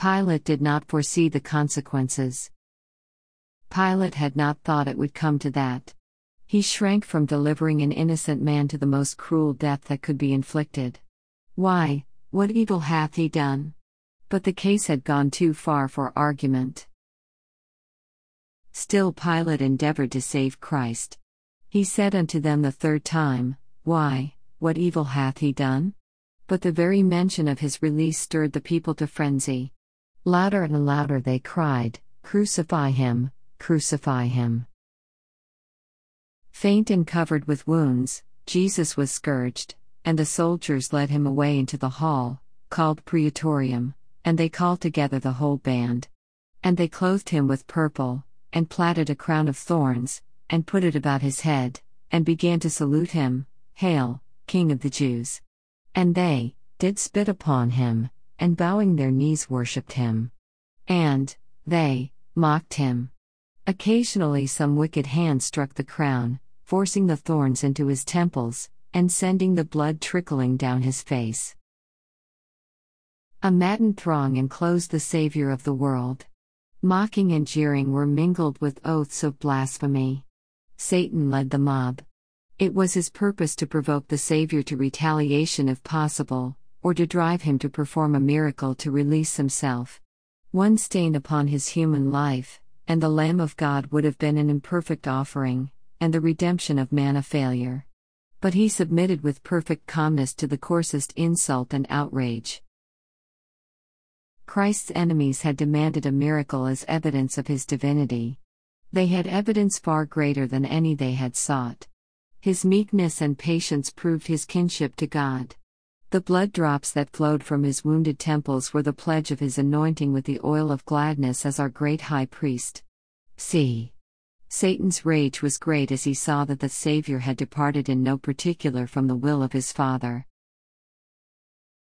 Pilate did not foresee the consequences. Pilate had not thought it would come to that. He shrank from delivering an innocent man to the most cruel death that could be inflicted. Why, what evil hath he done? But the case had gone too far for argument. Still Pilate endeavored to save Christ. He said unto them the third time, Why, what evil hath he done? But the very mention of his release stirred the people to frenzy. Louder and louder they cried, Crucify him, crucify him. Faint and covered with wounds, Jesus was scourged, and the soldiers led him away into the hall, called Praetorium, and they called together the whole band. And they clothed him with purple, and platted a crown of thorns, and put it about his head, and began to salute him, Hail, King of the Jews! And they did spit upon him, and bowing their knees worshipped him. And they mocked him. Occasionally some wicked hand struck the crown, forcing the thorns into his temples, and sending the blood trickling down his face. A maddened throng enclosed the Savior of the world. Mocking and jeering were mingled with oaths of blasphemy. Satan led the mob. It was his purpose to provoke the Savior to retaliation if possible, or to drive him to perform a miracle to release himself. One stain upon his human life, and the Lamb of God would have been an imperfect offering, and the redemption of man a failure. But he submitted with perfect calmness to the coarsest insult and outrage. Christ's enemies had demanded a miracle as evidence of his divinity. They had evidence far greater than any they had sought. His meekness and patience proved his kinship to God. The blood drops that flowed from his wounded temples were the pledge of his anointing with the oil of gladness as our great high priest. See. Satan's rage was great as he saw that the Savior had departed in no particular from the will of his Father.